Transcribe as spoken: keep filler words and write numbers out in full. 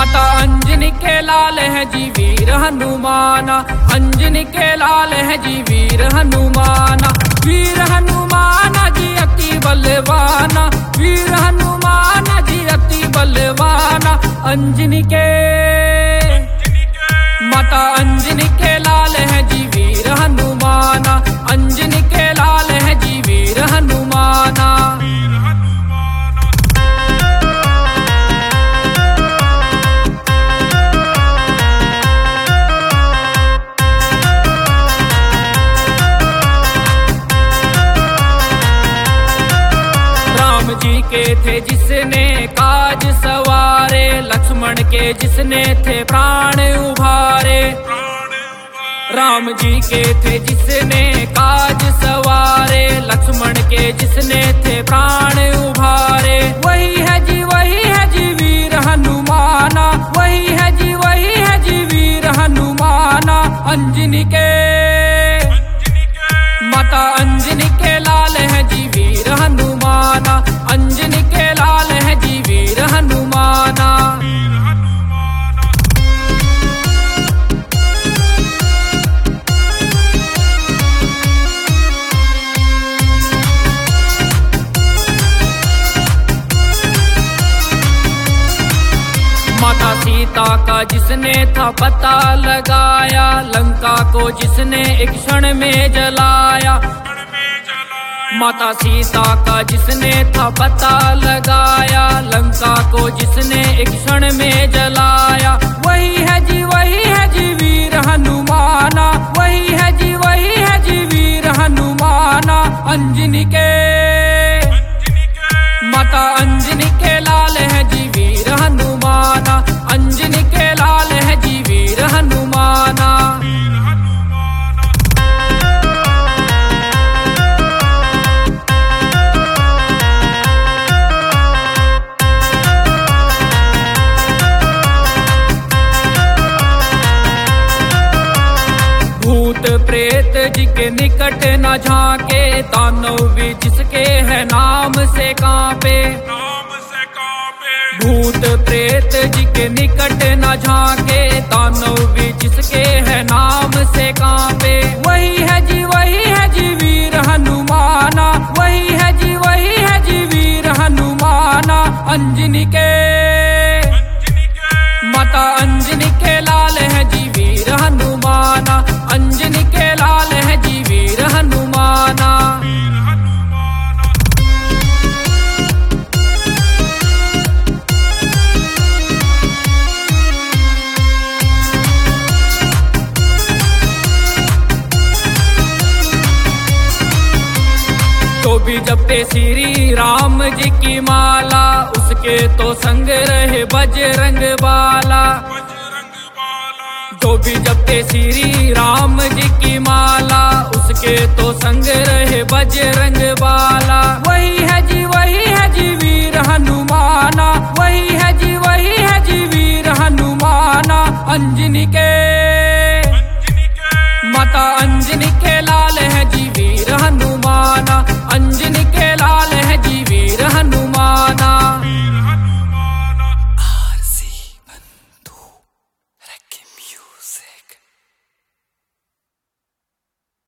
माता अंजनी के लाल है जी वीर हनुमाना, अंजनी के लाल है जी वीर हनुमाना। वीर हनुमाना जी अति बलवाना, वीर हनुमाना जी अति बलवाना। अंजनी के माता अंजनी के लाल है जी वीर हनुमाना, अंजनी के लाल है जी वीर हनुमाना। जी के थे जिसने काज सवारे, लक्ष्मण के जिसने थे प्राण उभारे। राम जी के थे जिसने काज सवारे, लक्ष्मण के जिसने थे प्राण उभारे। वही है जी वही है जी वीर हनुमाना, वही है जी वही है जी वीर हनुमाना। अंजनी के माता अंजनी के लाल है जी वीर हनुमाना, अंजनी के लाल है जी वीर हनुमाना। माता सीता का जिसने था पता लगाया, लंका को जिसने एक क्षण में जलाया। माता सीता का जिसने था पता लगाया, लंका को जिसने एक क्षण में जलाया। वही है जी वही है जी वीर हनुमाना, वही है जी वही है जी वीर हनुमाना। अंजनी के माता अंजनी के लाल है जी वीर हनुमाना, अंजनी के लाल है जी वीर हनुमाना। भूत प्रेत जी के निकट न झांके, दानव भी जिसके है नाम से कांपे। भूत प्रेत जी के निकट न झांके, दानव भी जिसके है नाम से कांपे। वही है जी वही है जी वीर हनुमाना, वही है जी वही है जी वीर हनुमाना। अंजनी के माता अंजनी के लाल है जी वीर हनुमाना, अंजनी के लाल है जी वीर हनुमाना। तो भी जपते श्री राम जी की माला, उसके तो संग रहे बजरंग बाला। तो भी जपते श्री राम जी की माला, उसके तो संग रहे बजरंग बाला। वही है जी वही है जी वीर हनुमाना, वही है जी वही है जी वीर हनुमाना। अंजनी के माता अंजनी